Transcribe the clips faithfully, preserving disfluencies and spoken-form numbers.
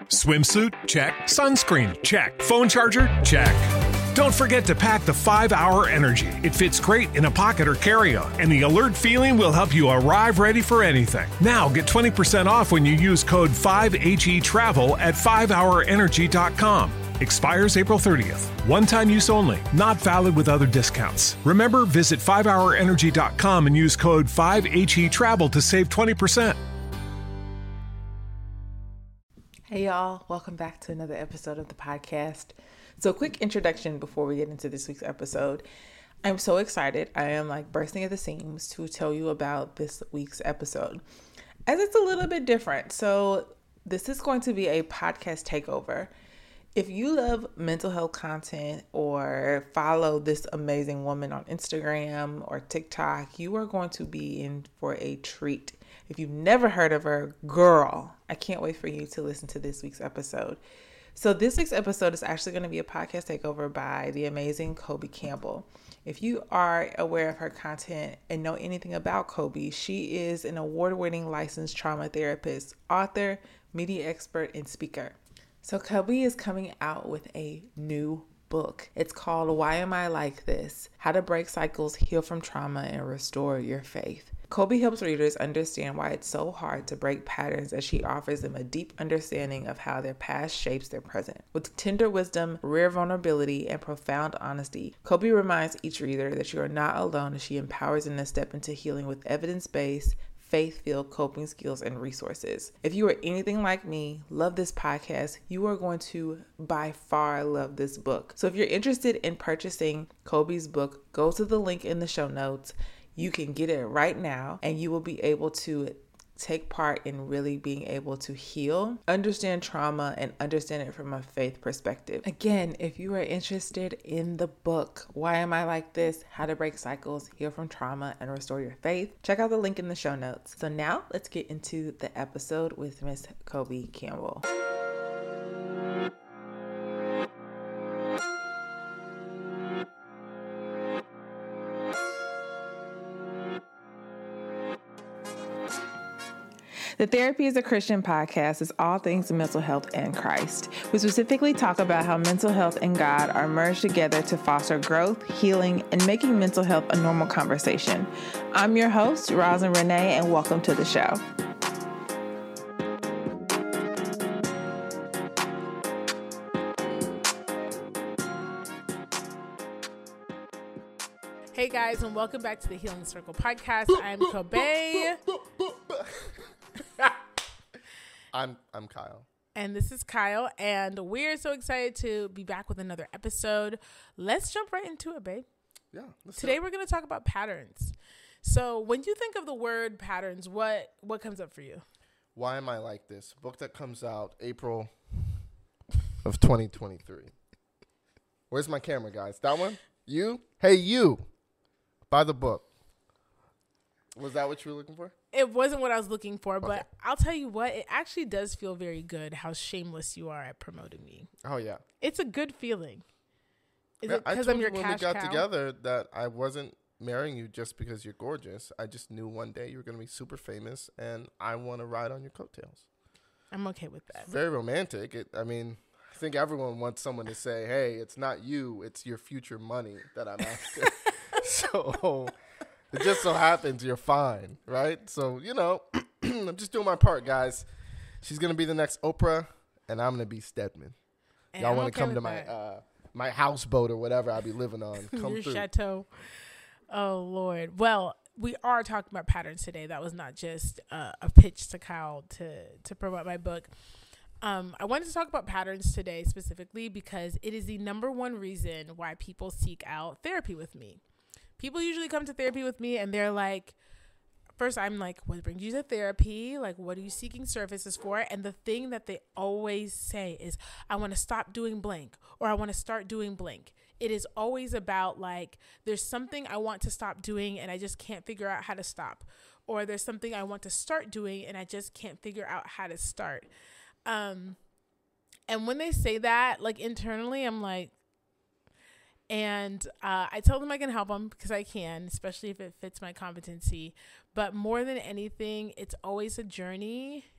Swimsuit? Check. Sunscreen? Check. Phone charger? Check. Don't forget to pack the five hour Energy. It fits great in a pocket or carry-on, and the alert feeling will help you arrive ready for anything. Now get twenty percent off when you use code five H E travel at five hour energy dot com. Expires April thirtieth. One-time use only. Not valid with other discounts. Remember, visit five hour energy dot com and use code five H E travel to save twenty percent. Hey y'all, welcome back to another episode of the podcast. So quick introduction before we get into this week's episode. I'm so excited. I am like bursting at the seams to tell you about this week's episode, as it's a little bit different. So this is going to be a podcast takeover. If you love mental health content or follow this amazing woman on Instagram or TikTok, you are going to be in for a treat. If you've never heard of her, girl, I can't wait for you to listen to this week's episode. So this week's episode is actually going to be a podcast takeover by the amazing Kobe Campbell. If you are aware of her content and know anything about Kobe, she is an award-winning licensed trauma therapist, author, media expert, and speaker. So Kobe is coming out with a new book. It's called Why Am I Like This? How to Break Cycles, Heal from Trauma, and Restore Your Faith. Kobe helps readers understand why it's so hard to break patterns, as she offers them a deep understanding of how their past shapes their present. With tender wisdom, rare vulnerability, and profound honesty, Kobe reminds each reader that you are not alone, as she empowers them to step into healing with evidence-based, faith-filled coping skills and resources. If you are anything like me, love this podcast, you are going to by far love this book. So if you're interested in purchasing Kobe's book, go to the link in the show notes. You can get it right now, and you will be able to take part in really being able to heal, understand trauma, and understand it from a faith perspective. Again, if you are interested in the book, Why Am I Like This? How to Break Cycles, Heal from Trauma, and Restore Your Faith, check out the link in the show notes. So now let's get into the episode with Miss Kobe Campbell. The Therapy is a Christian podcast is all things mental health and Christ. We specifically talk about how mental health and God are merged together to foster growth, healing, and making mental health a normal conversation. I'm your host, Rosin Renee, and welcome to the show. Hey guys, and welcome back to the Healing Circle podcast. I'm Kobe. I'm I'm Kyle. And this is Kyle, and we're so excited to be back with another episode. Let's jump right into it, babe. Yeah. Let's Today go. we're going to talk about patterns. So when you think of the word patterns, what what comes up for you? Why Am I Like This? Book that comes out April of twenty twenty-three. Where's my camera, guys? That one? You? Hey, you. Buy the book. Was that what you were looking for? It wasn't what I was looking for, but Okay. I'll tell you what, it actually does feel very good how shameless you are at promoting me. Oh, yeah. It's a good feeling. Is Yeah, it I because told I'm your you when cash we got cow? together that I wasn't marrying you just because you're gorgeous. I just knew one day you were going to be super famous, and I want to ride on your coattails. I'm okay with that. It's very romantic. It, I mean, I think everyone wants someone to say, hey, it's not you, it's your future money that I'm after. So it just so happens you're fine, right? So, you know, I'm just doing my part, guys. She's going to be the next Oprah, and I'm going to be Stedman. And Y'all I'm want to okay come to with my that. uh, my houseboat or whatever I'll be living on. Come Your through. chateau. Oh, Lord. Well, we are talking about patterns today. That was not just uh, a pitch to Kyle to, to promote my book. Um, I wanted to talk about patterns today specifically because it is the number one reason why people seek out therapy with me. People usually come to therapy with me and they're like, first I'm like, what brings you to therapy? Like, what are you seeking services for? And the thing that they always say is, I want to stop doing blank, or I want to start doing blank. It is always about like, there's something I want to stop doing and I just can't figure out how to stop. Or there's something I want to start doing and I just can't figure out how to start. Um, and when they say that, like internally, I'm like, and uh, I tell them I can help them because I can, especially if it fits my competency. But more than anything, it's always a journey.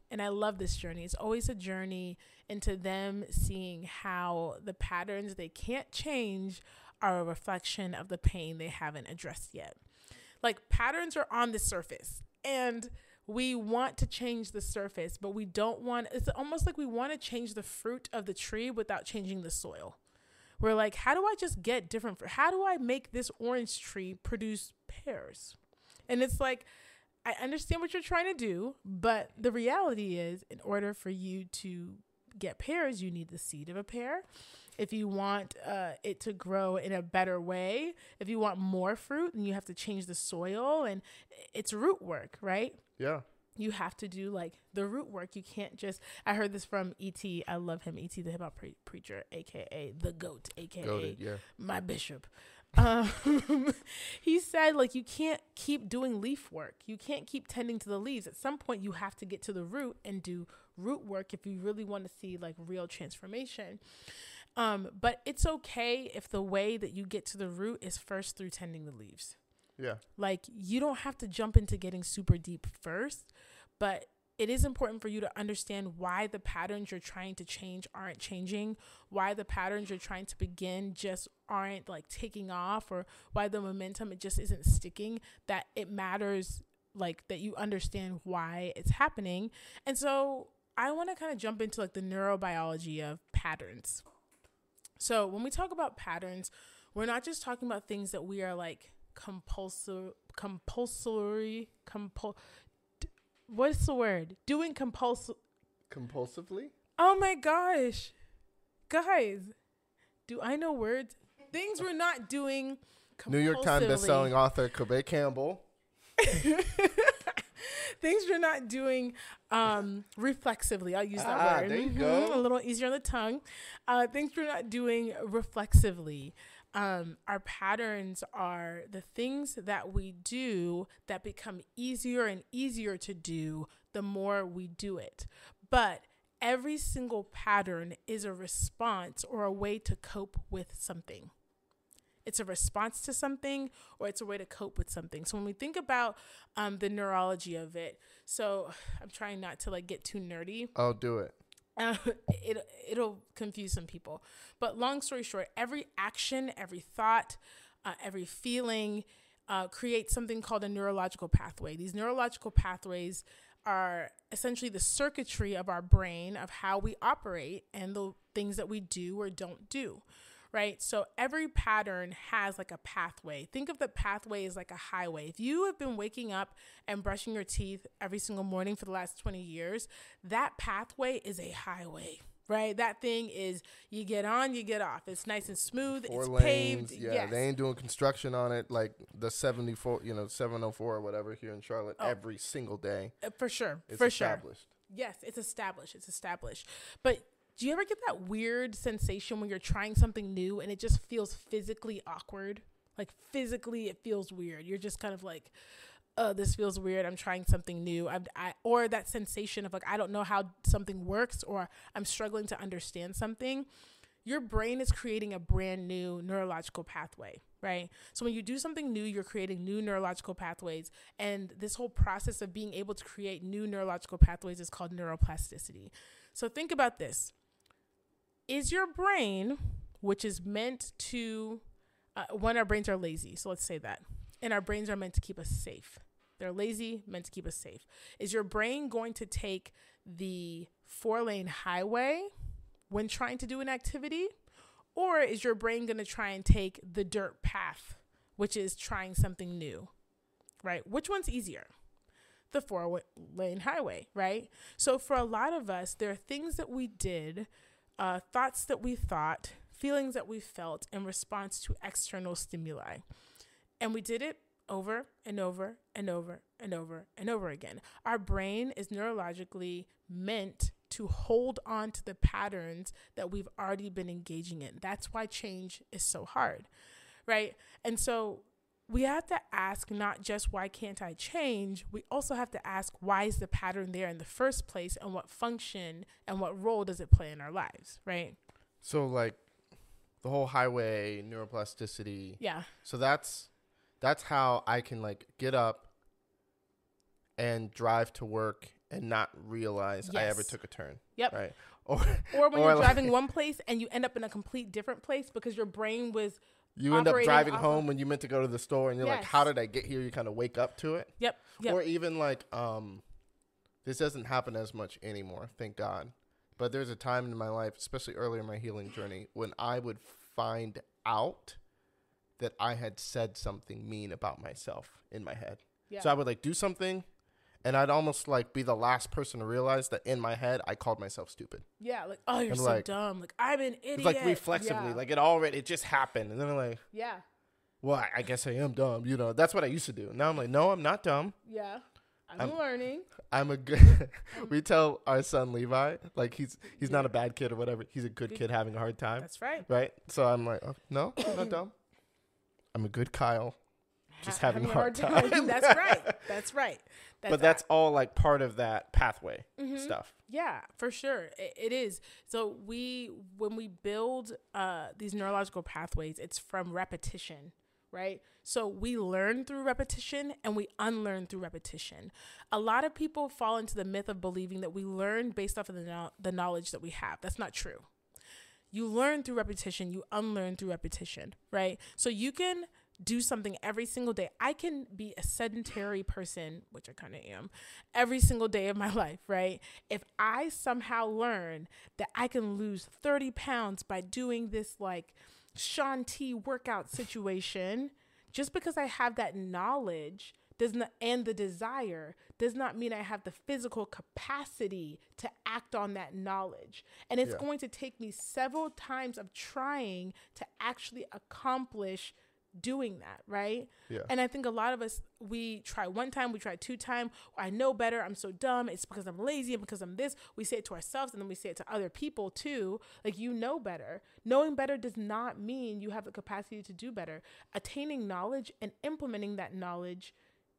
And I love this journey. It's always a journey into them seeing how the patterns they can't change are a reflection of the pain they haven't addressed yet. Like, patterns are on the surface, and we want to change the surface, but we don't want, it's almost like we want to change the fruit of the tree without changing the soil. We're like, how do I just get different fruit? How do I make this orange tree produce pears? And it's like, I understand what you're trying to do, but the reality is, in order for you to get pears, you need the seed of a pear. If you want uh, it to grow in a better way, if you want more fruit, then you have to change the soil, and it's root work, right? Yeah. You have to do like the root work. You can't just, I heard this from E T. I love him. E T, the hip hop pre- preacher, A K A the GOAT, A K A Goated, yeah. my bishop. Um, he said, like, you can't keep doing leaf work. You can't keep tending to the leaves. At some point, you have to get to the root and do root work if you really want to see like real transformation. Um, but it's okay if the way that you get to the root is first through tending the leaves. Yeah. Like, you don't have to jump into getting super deep first, but it is important for you to understand why the patterns you're trying to change aren't changing, why the patterns you're trying to begin just aren't like taking off, or why the momentum, it just isn't sticking, that it matters, like that you understand why it's happening. And so I want to kind of jump into like the neurobiology of patterns. So when we talk about patterns, we're not just talking about things that we are like compulsory, compulsory, compul. What's the word? Doing compulsive. Compulsively? Oh my gosh. Guys, do I know words? Things we're not doing compulsively. New York Times bestselling author Kobe Campbell. Things we're not doing um, reflexively. I'll use that ah, word. There you mm-hmm. go. A little easier on the tongue. Uh, things we're not doing reflexively. Um, our patterns are the things that we do that become easier and easier to do the more we do it. But every single pattern is a response or a way to cope with something. It's a response to something, or it's a way to cope with something. So when we think about um, the neurology of it, so I'm trying not to like get too nerdy. I'll do it. Uh, it, it'll confuse some people. But long story short, every action, every thought, uh, every feeling uh, creates something called a neurological pathway. These neurological pathways are essentially the circuitry of our brain of how we operate and the things that we do or don't do. Right? So every pattern has like a pathway. Think of the pathway as like a highway. If you have been waking up and brushing your teeth every single morning for the last twenty years, that pathway is a highway, right? That thing is, you get on, you get off. It's nice and smooth. Four it's lanes, paved. Yeah, yes. They ain't doing construction on it like the seventy-four, you know, seven oh four or whatever here in Charlotte Oh. every single day. Uh, for sure. It's for established. sure. Yes, it's established. It's established. But do you ever get that weird sensation when you're trying something new and it just feels physically awkward? Like physically, it feels weird. You're just kind of like, oh, this feels weird. I'm trying something new. I, I, or that sensation of like, I don't know how something works, or I'm struggling to understand something. Your brain is creating a brand new neurological pathway, right? So when you do something new, you're creating new neurological pathways. And this whole process of being able to create new neurological pathways is called neuroplasticity. So think about this. Is your brain, which is meant to, uh, one, our brains are lazy. So let's say that. And our brains are meant to keep us safe. They're lazy, meant to keep us safe. Is your brain going to take the four-lane highway when trying to do an activity? Or is your brain going to try and take the dirt path, which is trying something new, right? Which one's easier? The four-lane highway, right? So for a lot of us, there are things that we did, uh, thoughts that we thought, feelings that we felt in response to external stimuli. And we did it over and over and over and over and over again. Our brain is neurologically meant to hold on to the patterns that we've already been engaging in. That's why change is so hard, right? And so we have to ask not just why can't I change, we also have to ask why is the pattern there in the first place, and what function and what role does it play in our lives, right? So like the whole highway, neuroplasticity. Yeah. So that's that's how I can like get up and drive to work and not realize I Yes. ever took a turn. Yep. Right. Or, Or when or you're like- driving one place and you end up in a complete different place because your brain was. You end up operating driving off home of- when you meant to go to the store, and you're like, Yes. how did I get here? You kind of wake up to it. Yep. Yep. Or even like, um, this doesn't happen as much anymore, thank God. But there's a time in my life, especially earlier in my healing journey, when I would find out that I had said something mean about myself in my head. yeah. So I would like do something, and I'd almost like be the last person to realize that in my head I called myself stupid. yeah. Like, oh, you're I'm so like- dumb. Like, I'm an idiot. It's like reflexively, Yeah. like it already, it just happened. And then I'm like, Yeah. well, I, I guess I am dumb. You know, that's what I used to do. Now I'm like, no, I'm not dumb. Yeah. I'm, I'm- learning. I'm a good. We tell our son Levi, like he's he's not a bad kid or whatever. He's a good kid having a hard time, That's right. right? So I'm like, oh, no, I'm not dumb. I'm a good Kyle, just Ha- having a hard time. That's right. That's right. That's But that's all like part of that pathway Mm-hmm. stuff. Yeah, for sure. It, it is. So we, when we build uh, these neurological pathways, it's from repetition, right? So we learn through repetition and we unlearn through repetition. A lot of people fall into the myth of believing that we learn based off of the, no- the knowledge that we have. That's not true. You learn through repetition, you unlearn through repetition, right? So you can do something every single day. I can be a sedentary person, which I kind of am, every single day of my life, right? If I somehow learn that I can lose thirty pounds by doing this like Shanti workout situation, just because I have that knowledge does not, and the desire does not mean I have the physical capacity to act on that knowledge. And it's Yeah. going to take me several times of trying to actually accomplish doing that, right? Yeah. And I think a lot of us, we try one time, we try two time. I know better. I'm so dumb. It's because I'm lazy and because I'm this. We say it to ourselves and then we say it to other people too. Like, you know better. Knowing better does not mean you have the capacity to do better. Attaining knowledge and implementing that knowledge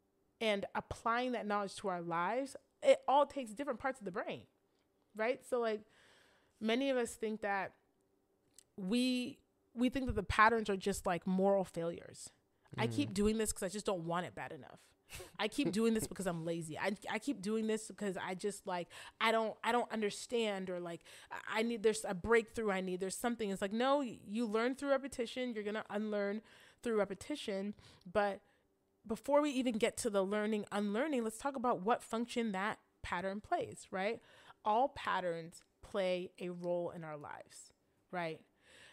and applying that knowledge to our lives, it all takes different parts of the brain, right? So like many of us think that we we think that the patterns are just like moral failures. Mm. I keep doing this because I just don't want it bad enough. I keep doing this because I'm lazy. I, I keep doing this because I just like, I don't, I don't understand, or like I need, there's a breakthrough I need. There's something. It's like, no, you learn through repetition. You're going to unlearn through repetition. But before we even get to the learning, unlearning, let's talk about what function that pattern plays, right? All patterns play a role in our lives, right?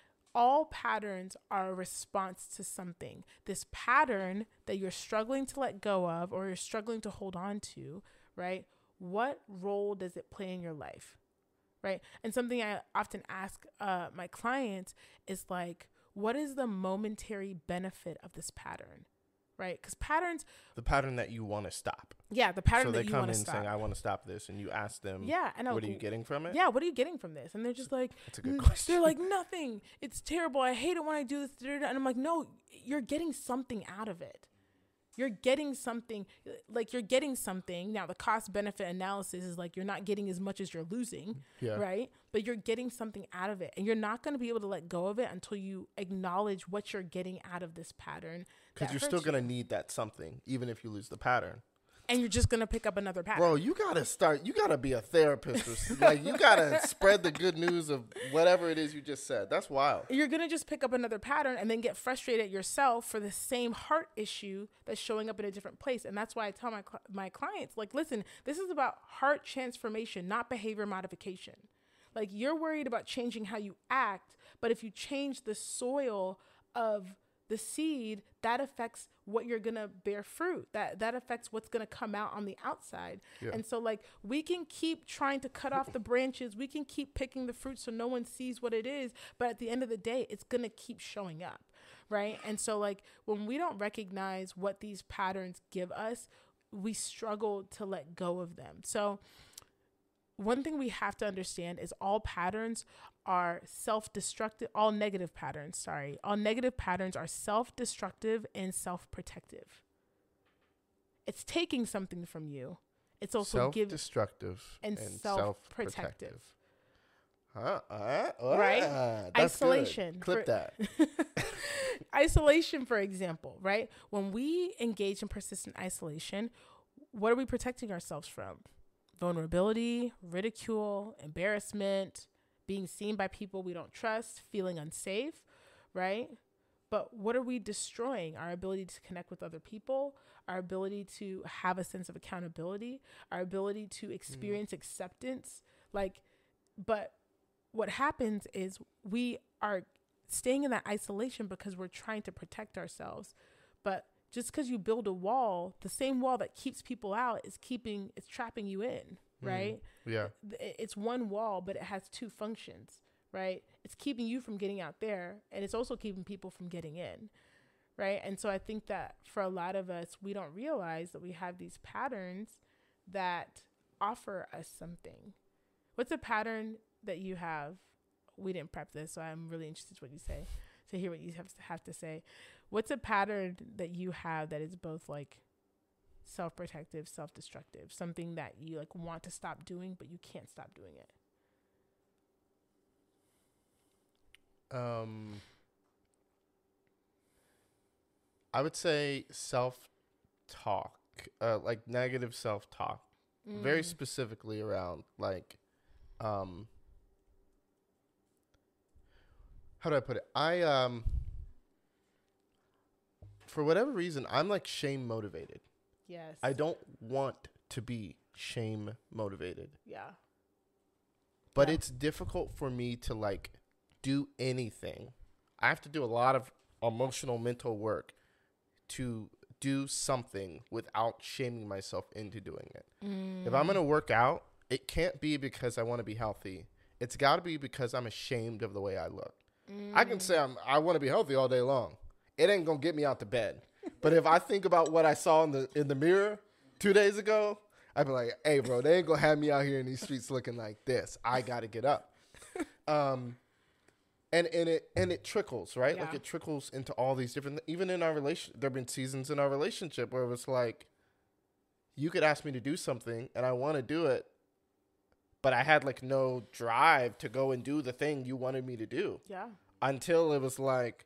All patterns are a response to something. This pattern that you're struggling to let go of or you're struggling to hold on to, right? What role does it play in your life, right? And something I often ask uh, my clients is like, what is the momentary benefit of this pattern, right? Because patterns... The pattern that you want to stop. Yeah, the pattern so that they you come want in to stop. saying, I want to stop this. And you ask them, Yeah, and what are you getting from it? Yeah, what are you getting from this? And they're just like, That's a good "N- question." They're like, nothing. It's terrible. I hate it when I do this. And I'm like, no, you're getting something out of it. You're getting something, like you're getting something. Now, the cost benefit analysis is like, you're not getting as much as you're losing, Yeah. right? But you're getting something out of it. And you're not going to be able to let go of it until you acknowledge what you're getting out of this pattern. Because that you're still hurts you. going to need that something, even if you lose the pattern. And you're just going to pick up another pattern. Bro, you got to start, you got to be a therapist. Or, s- like, you got to spread the good news of whatever it is you just said. That's wild. You're going to just pick up another pattern and then get frustrated at yourself for the same heart issue that's showing up in a different place. And that's why I tell my cl- my clients, like, listen, this is about heart transformation, not behavior modification. Like, you're worried about changing how you act, but if you change the soil of the seed, that affects what you're going to bear fruit. That that affects what's going to come out on the outside. Yeah. And so like we can keep trying to cut off the branches. We can keep picking the fruit so no one sees what it is. But at the end of the day, it's going to keep showing up. Right. And so like when we don't recognize what these patterns give us, we struggle to let go of them. So one thing we have to understand is all patterns are self-destructive, all negative patterns, sorry, all negative patterns are self-destructive and self-protective. It's taking something from you. It's also giving Self-destructive and, and, self-protective. self-protective. Huh? Uh, Right? uh, that's Isolation. Good. Clip For- that. Isolation, for example, right? When we engage in persistent isolation, what are we protecting ourselves from? vulnerability, ridicule, embarrassment, being seen by people we don't trust, feeling unsafe, right? But what are we destroying? Our ability to connect with other people, our ability to have a sense of accountability, our ability to experience mm. acceptance. Like, but what happens is we are staying in that isolation because we're trying to protect ourselves. But just because you build a wall, the same wall that keeps people out is keeping, it's trapping you in, right? Mm. Yeah. It's one wall, but it has two functions. Right? It's keeping you from getting out there, and it's also keeping people from getting in. Right? And so I think that for a lot of us, we don't realize that we have these patterns that offer us something. What's a pattern that you have? We didn't prep this, so I'm really interested in what you say, to hear what you have to have to say. What's a pattern that you have that is both like self-protective, self-destructive, something that you like want to stop doing, but you can't stop doing it? Um, I would say self-talk, uh, like negative self-talk, mm. very specifically around like, um, how do I put it? I, um, for whatever reason, I'm like shame motivated. Yes. I don't want to be shame motivated. Yeah. But yeah. it's difficult for me to like do anything. I have to do a lot of emotional mental work to do something without shaming myself into doing it. Mm. If I'm going to work out, it can't be because I want to be healthy. It's got to be because I'm ashamed of the way I look. Mm. I can say I'm, I want to be healthy all day long. It ain't going to get me out to bed. But if I think about what I saw in the in the mirror two days ago, I'd be like, hey, bro, they ain't going to have me out here in these streets looking like this. I got to get up. Um, And and it and it trickles, right? Yeah. Like it trickles into all these different, even in our relation, there have been seasons in our relationship where it was like, you could ask me to do something and I want to do it, but I had like no drive to go and do the thing you wanted me to do. Yeah. Until it was like,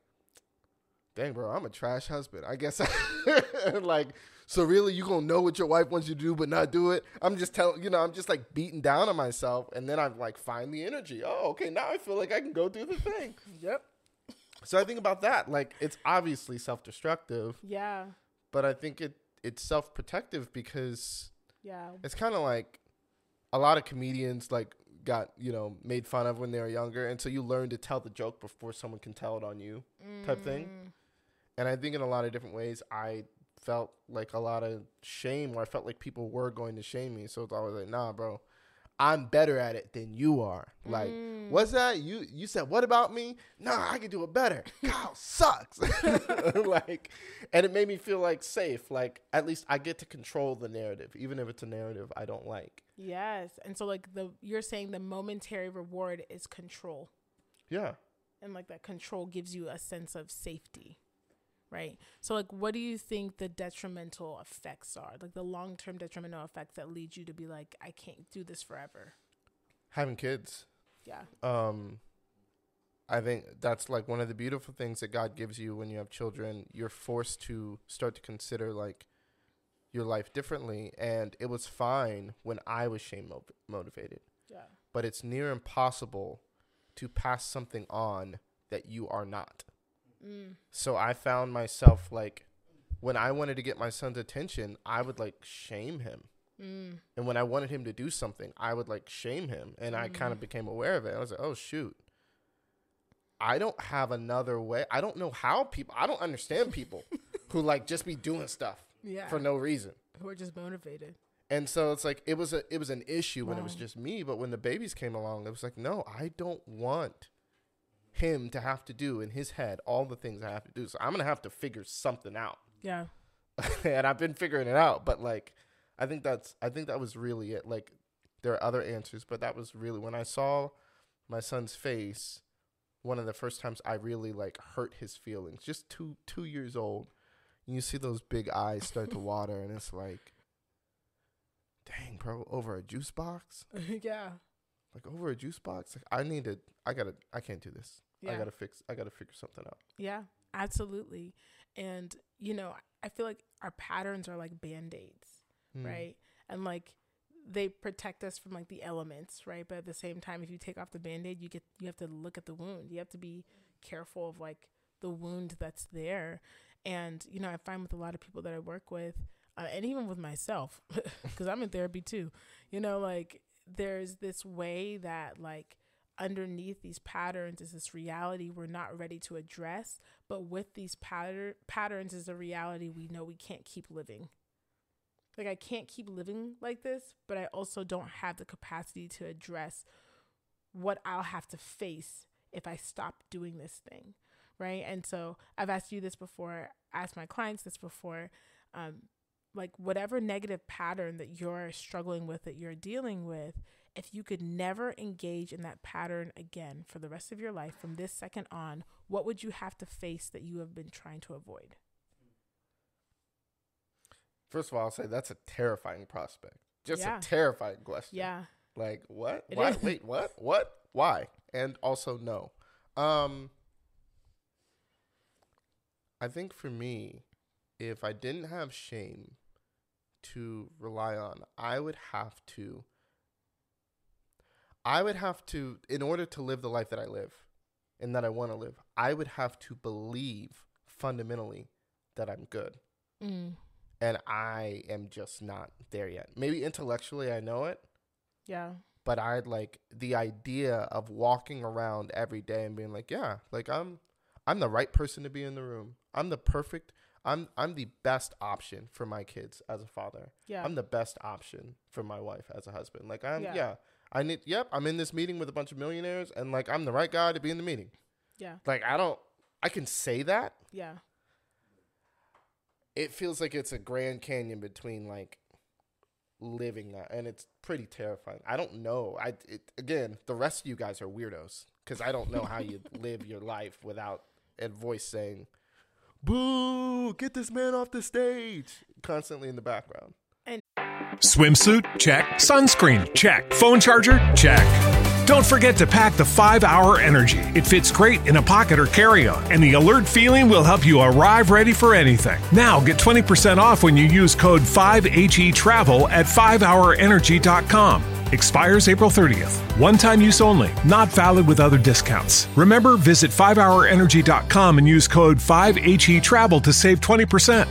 dang, bro, I'm a trash husband. I guess like, so really you gonna know what your wife wants you to do but not do it? I'm just telling, you know, I'm just like beating down on myself, and then I'm like, find the energy. Oh, okay, now I feel like I can go do the thing. Yep. So I think about that. Like, it's obviously self-destructive. Yeah. But I think it it's self-protective because yeah, it's kind of like a lot of comedians like got, you know, made fun of when they were younger, and so you learn to tell the joke before someone can tell it on you, mm. type thing. And I think in a lot of different ways, I felt like a lot of shame, or I felt like people were going to shame me. So it's always like, nah, bro, I'm better at it than you are. Like, mm. what's that? You you said, what about me? Nah, I can do it better. Kyle sucks. Like, and it made me feel like safe. Like, at least I get to control the narrative, even if it's a narrative I don't like. Yes. And so like the, you're saying the momentary reward is control. Yeah. And like that control gives you a sense of safety. Right. So like, what do you think the detrimental effects are? Like the long-term detrimental effects that lead you to be like, I can't do this forever. Having kids. Yeah. Um, I think that's like one of the beautiful things that God gives you when you have children. You're forced to start to consider like your life differently. And it was fine when I was shame mo- motivated. Yeah. But it's near impossible to pass something on that you are not. Mm. So I found myself like, when I wanted to get my son's attention, I would like shame him. Mm. And when I wanted him to do something, I would like shame him. And mm. I kind of became aware of it. I was like, oh, shoot. I don't have another way. I don't know how people, I don't understand people who like just be doing stuff yeah. for no reason. Who are just motivated. And so it's like, it was a, it was an issue wow. when it was just me. But when the babies came along, it was like, no, I don't want him to have to do in his head all the things I have to do. So I'm going to have to figure something out. Yeah. And I've been figuring it out. But like, I think that's, I think that was really it. Like, there are other answers, but that was really, when I saw my son's face, one of the first times I really like hurt his feelings, just two, two years old. And you see those big eyes start to water, and it's like, dang, bro, over a juice box? Yeah. Like, over a juice box? Like, I need to, I gotta, I can't do this. Yeah. I gotta fix, I gotta figure something out. Yeah, absolutely. And, you know, I feel like our patterns are like Band-Aids, mm. right? And like, they protect us from like the elements, right? But at the same time, if you take off the Band-Aid, you get, you have to look at the wound. You have to be careful of like the wound that's there. And, you know, I find with a lot of people that I work with, uh, and even with myself, because I'm in therapy too, you know, like there's this way that like underneath these patterns is this reality we're not ready to address. But with these patter- patterns is a reality we know we can't keep living. Like I can't keep living like this, but I also don't have the capacity to address what I'll have to face if I stop doing this thing, right? And so I've asked you this before, asked my clients this before, um, like whatever negative pattern that you're struggling with, that you're dealing with, if you could never engage in that pattern again for the rest of your life from this second on, what would you have to face that you have been trying to avoid? First of all, I'll say that's a terrifying prospect. Just Yeah. a terrifying question. Yeah. Like, what? It Why? is. Wait, what? What? Why? And also, no. Um, I think for me, if I didn't have shame to rely on, I would have to, I would have to, in order to live the life that I live and that I want to live, I would have to believe fundamentally that I'm good. Mm. And I am just not there yet. Maybe intellectually I know it, Yeah. but I'd like the idea of walking around every day and being like, yeah, like I'm I'm the right person to be in the room. I'm the perfect I'm I'm the best option for my kids as a father. Yeah. I'm the best option for my wife as a husband. Like I'm Yeah. yeah. I need yep, I'm in this meeting with a bunch of millionaires and like I'm the right guy to be in the meeting. Yeah. Like I don't I can say that. Yeah. It feels like it's a Grand Canyon between like living that, and it's pretty terrifying. I don't know. I it, again, the rest of you guys are weirdos because I don't know how you live your life without a voice saying, "Boo! Get this man off the stage!" constantly in the background. Swimsuit? Check. Sunscreen? Check. Phone charger? Check. Don't forget to pack the five hour Energy. It fits great in a pocket or carry-on, and the alert feeling will help you arrive ready for anything. Now get twenty percent off when you use code five H E travel at five hour energy dot com. Expires April thirtieth. One-time use only. Not valid with other discounts. Remember, visit five hour energy dot com and use code five H E travel to save twenty percent.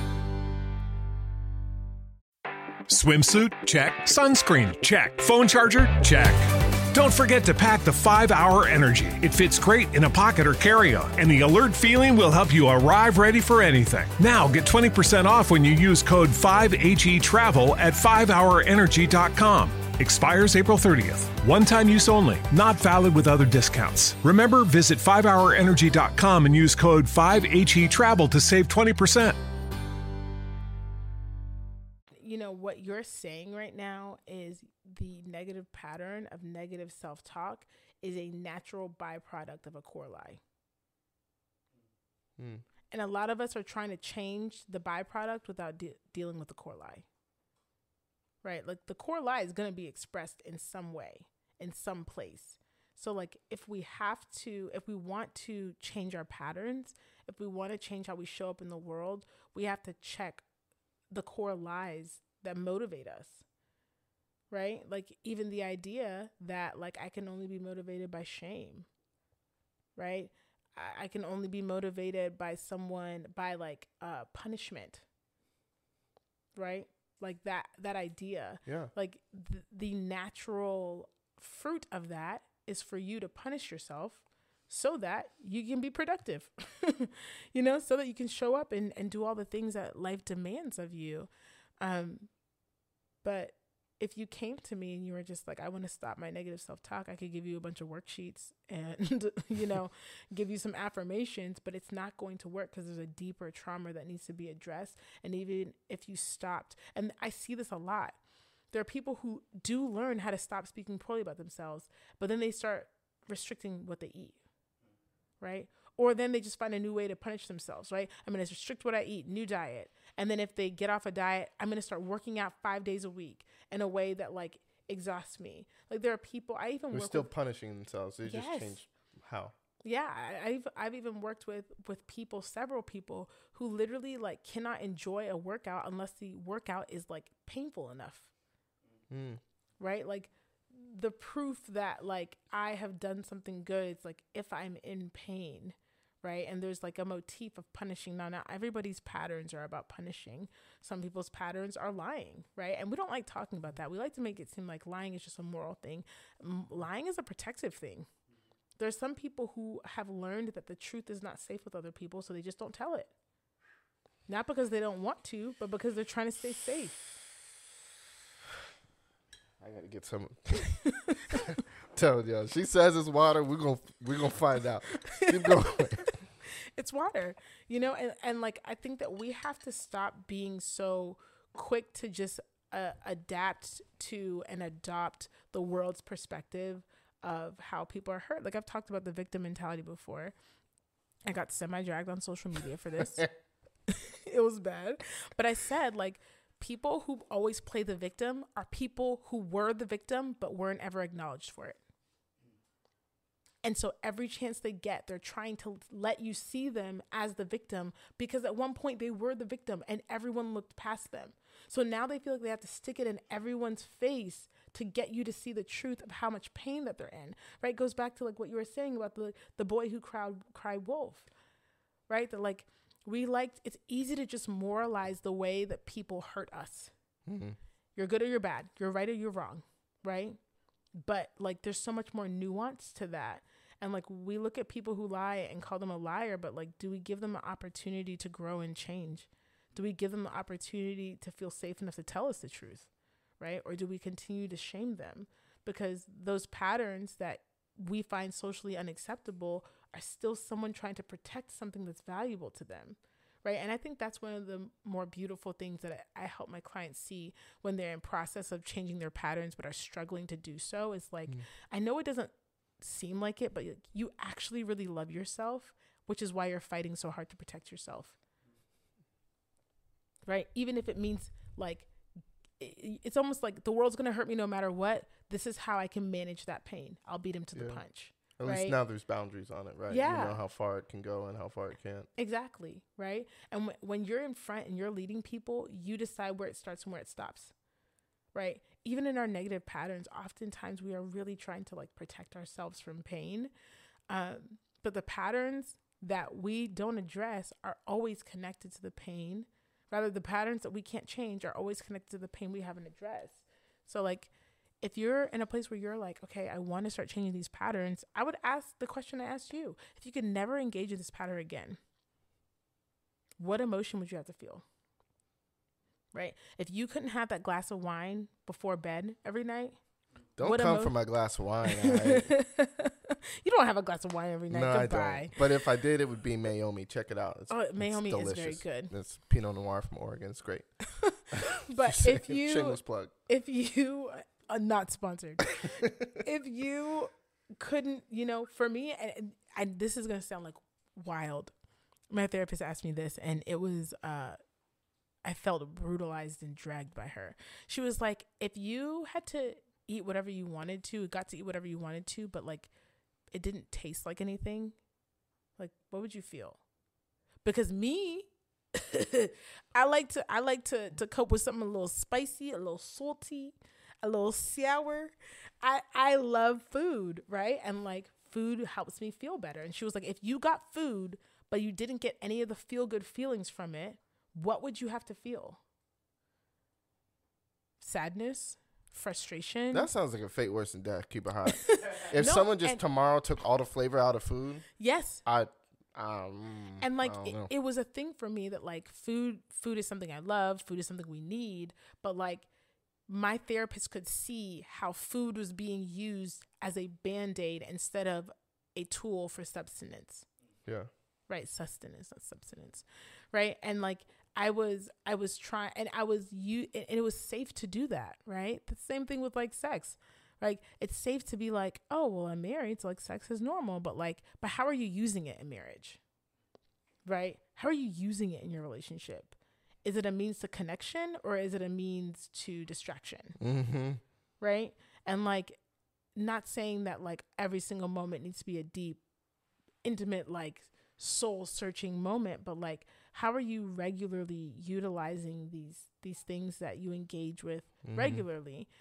Swimsuit? Check. Sunscreen? Check. Phone charger? Check. Don't forget to pack the five hour Energy. It fits great in a pocket or carry-on, and the alert feeling will help you arrive ready for anything. Now get twenty percent off when you use code five H E travel at five hour energy dot com. Expires April thirtieth. One-time use only. Not valid with other discounts. Remember, visit five hour energy dot com and use code five H E travel to save twenty percent. You know, what you're saying right now is the negative pattern of negative self-talk is a natural byproduct of a core lie. Hmm. And a lot of us are trying to change the byproduct without de- dealing with the core lie. Right? Like the core lie is going to be expressed in some way, in some place. So like if we have to, if we want to change our patterns, if we want to change how we show up in the world, we have to check the core lies that motivate us, right? Like even the idea that like I can only be motivated by shame, right? I, I can only be motivated by someone, by like uh, punishment, right? Like that, that idea, Yeah. like th- the natural fruit of that is for you to punish yourself so that you can be productive, you know, so that you can show up and, and do all the things that life demands of you. Um, but if you came to me and you were just like, I want to stop my negative self-talk, I could give you a bunch of worksheets and, you know, give you some affirmations, but it's not going to work because there's a deeper trauma that needs to be addressed. And even if you stopped, and I see this a lot, there are people who do learn how to stop speaking poorly about themselves, but then they start restricting what they eat. Right? Or then they just find a new way to punish themselves, right? I'm going to restrict what I eat, new diet. And then if they get off a diet, I'm going to start working out five days a week in a way that like exhausts me. Like there are people, I even They're work still with, punishing themselves. They Yes. just change how. yeah, I, I've, I've even worked with, with people, several people who literally like cannot enjoy a workout unless the workout is like painful enough. Mm. right? Like the proof that like I have done something good, it's like if I'm in pain, right? And there's like a motif of punishing. Now, now everybody's patterns are about punishing. Some people's patterns are lying, right? And we don't like talking about that. We like to make it seem like lying is just a moral thing. M- lying is a protective thing. There's some people who have learned that the truth is not safe with other people, so they just don't tell it. Not because they don't want to, but because they're trying to stay safe. I gotta get some. Tell y'all, she says it's water. We're gonna we're gonna find out. Keep going. It's water, you know, and, and like I think that we have to stop being so quick to just uh, adapt to and adopt the world's perspective of how people are hurt. Like I've talked about the victim mentality before. I got semi-dragged on social media for this. It was bad. But I said, like, people who always play the victim are people who were the victim but weren't ever acknowledged for it. And so every chance they get, they're trying to let you see them as the victim because at one point they were the victim and everyone looked past them. So now they feel like they have to stick it in everyone's face to get you to see the truth of how much pain that they're in, right? It goes back to like what you were saying about the, the boy who cried, cried wolf, right? That like we like, it's easy to just moralize the way that people hurt us. Mm-hmm. You're good or you're bad. You're right or you're wrong, right? But like there's so much more nuance to that. And like we look at people who lie and call them a liar, but like do we give them an opportunity to grow and change? Do we give them the opportunity to feel safe enough to tell us the truth, right? Or do we continue to shame them? Because those patterns that we find socially unacceptable are still someone trying to protect something that's valuable to them, right? And I think that's one of the more beautiful things that I, I help my clients see when they're in process of changing their patterns but are struggling to do so. Is like, mm. I know it doesn't seem like it, but you actually really love yourself, which is why you're fighting so hard to protect yourself, right? Even if it means like, it, it's almost like the world's going to hurt me no matter what. This is how I can manage that pain. I'll beat him to yeah. the punch. At right? least now there's boundaries on it, right? Yeah. You know how far it can go and how far it can't. Exactly, right? And w- when you're in front and you're leading people, you decide where it starts and where it stops, right? Even in our negative patterns, oftentimes we are really trying to like protect ourselves from pain. Um, but the patterns that we don't address are always connected to the pain. Rather, the patterns that we can't change are always connected to the pain we haven't addressed. So like, if you're in a place where you're like, okay, I want to start changing these patterns, I would ask the question I asked you. If you could never engage in this pattern again, what emotion would you have to feel? Right? If you couldn't have that glass of wine before bed every night. Don't come emo- for my glass of wine. Right? You don't have a glass of wine every night. No, Goodbye. I don't. But if I did, it would be Mayomi. Check it out. It's, oh, Mayomi it's is very good. It's Pinot Noir from Oregon. It's great. But if you, shameless plug. If you, uh, not sponsored. If you couldn't, you know, for me, and, and this is gonna sound like wild. My therapist asked me this, and it was, uh, I felt brutalized and dragged by her. She was like, if you had to eat whatever you wanted to, got to eat whatever you wanted to, but like it didn't taste like anything, like what would you feel? Because me, I like to I like to to cope with something a little spicy, a little salty, a little sour. I I love food, right? And like food helps me feel better. And she was like, if you got food but you didn't get any of the feel good feelings from it, what would you have to feel? Sadness? Frustration? That sounds like a fate worse than death. Keep it hot. If No, someone just and- tomorrow took all the flavor out of food, Yes. I, um, And like I don't it, know. it was a thing for me that like food food is something I love, food is something we need, but like my therapist could see how food was being used as a band-aid instead of a tool for subsistence. Yeah. Right, sustenance, not subsistence. Right? And like I was I was trying and I was you and it was safe to do that, right? The same thing with like sex. Like it's safe to be like, oh well, I'm married, so like sex is normal, but like but how are you using it in marriage? Right? How are you using it in your relationship? Is it a means to connection or is it a means to distraction? Mm-hmm. Right? And like not saying that like every single moment needs to be a deep, intimate, like soul searching moment, but like how are you regularly utilizing these these things that you engage with mm-hmm. regularly?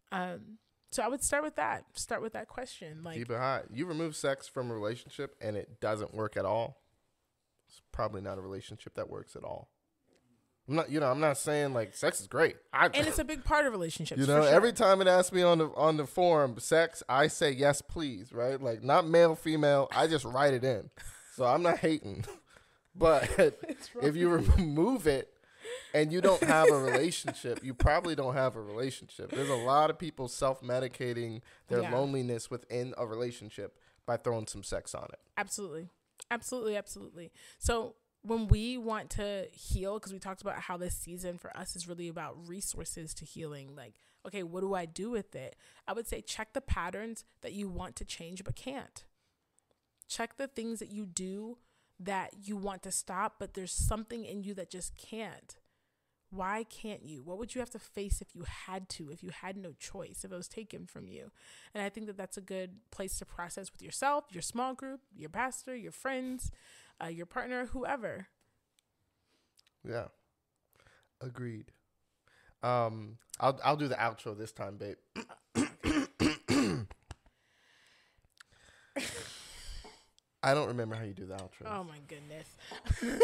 Um, so I would start with that. Start with that question. Like, keep it hot. You remove sex from a relationship and it doesn't work at all. It's probably not a relationship that works at all. I'm not, you know, I'm not saying like sex is great. I, and it's a big part of relationships. You know, for sure. every time it asks me on the on the forum, sex, I say yes, please. Right? Like not male, female. I just write it in. So I'm not hating. But if you remove it and you don't have a relationship, you probably don't have a relationship. There's a lot of people self-medicating their Yeah. loneliness within a relationship by throwing some sex on it. Absolutely. Absolutely. Absolutely. So when we want to heal, because we talked about how this season for us is really about resources to healing, like, okay, what do I do with it? I would say check the patterns that you want to change but can't. Check the things that you do that you want to stop, but there's something in you that just can't. Why can't you? What would you have to face if you had to, if you had no choice, if it was taken from you? And I think that that's a good place to process with yourself, your small group, your pastor, your friends, uh, your partner, whoever. Yeah. Agreed. Um, I'll I'll do the outro this time, babe. I don't remember how you do the outro. Oh my goodness.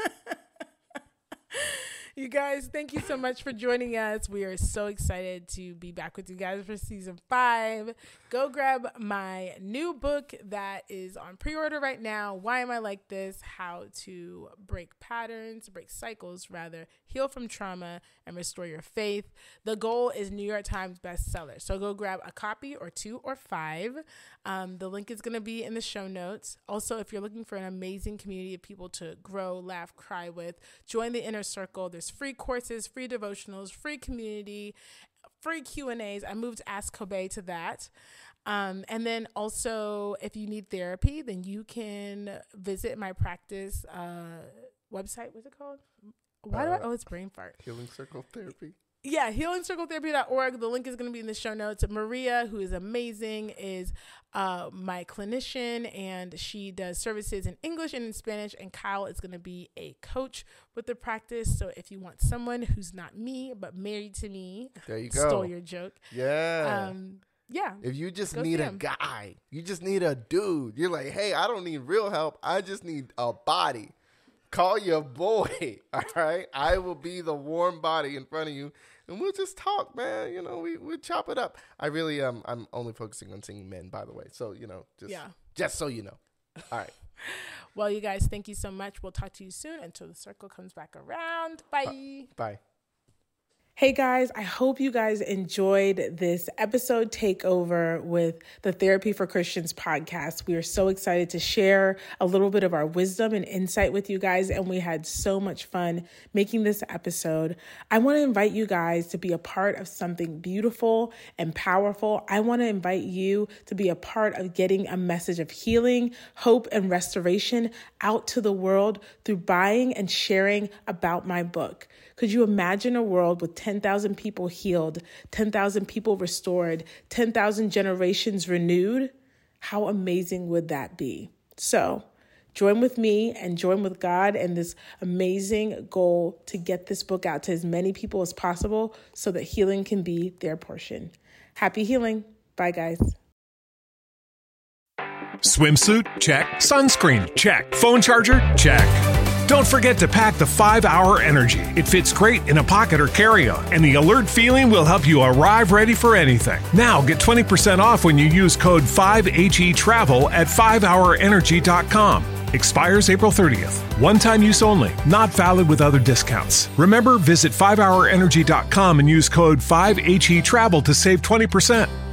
You guys, thank you so much for joining us. We are so excited to be back with you guys for season five. Go grab my new book that is on pre-order right now. Why Am I Like This? How to break patterns, break cycles, rather, heal from trauma, and restore your faith. The goal is New York Times bestseller. So go grab a copy or two or five. Um, the link is going to be in the show notes. Also, if you're looking for an amazing community of people to grow, laugh, cry with, join the Inner Circle. There's free courses, free devotionals, free community, free Q and A's. I moved Ask Kobe to that. Um, and then also, if you need therapy, then you can visit my practice uh, website. What's it called? Why do I? Oh, it's brain fart. Healing Circle Therapy. Yeah, healing circle therapy dot org. The link is going to be in the show notes. Maria, who is amazing, is uh, my clinician, and she does services in English and in Spanish. And Kyle is going to be a coach with the practice. So if you want someone who's not me, but married to me, there you go. Stole your joke. Yeah. Um, yeah. If you just Go need see a him. guy, you just need a dude. You're like, hey, I don't need real help. I just need a body. Call your boy, all right? I will be the warm body in front of you, and we'll just talk, man. You know, we we chop it up. I really um I'm only focusing on seeing men, by the way. So you know, just Yeah. just so you know. All right. Well, you guys, thank you so much. We'll talk to you soon until the circle comes back around. Bye. Bye. Hey guys, I hope you guys enjoyed this episode takeover with the Therapy for Christians podcast. We are so excited to share a little bit of our wisdom and insight with you guys, and we had so much fun making this episode. I want to invite you guys to be a part of something beautiful and powerful. I want to invite you to be a part of getting a message of healing, hope, and restoration out to the world through buying and sharing about my book. Could you imagine a world with ten thousand people healed, ten thousand people restored, ten thousand generations renewed? How amazing would that be? So join with me and join with God in this amazing goal to get this book out to as many people as possible so that healing can be their portion. Happy healing. Bye, guys. Swimsuit? Check. Sunscreen? Check. Phone charger? Check. Don't forget to pack the five hour Energy. It fits great in a pocket or carry-on, and the alert feeling will help you arrive ready for anything. Now get twenty percent off when you use code five H E travel at five hour energy dot com. Expires April thirtieth. One-time use only. Not valid with other discounts. Remember, visit five hour energy dot com and use code five H E travel to save twenty percent.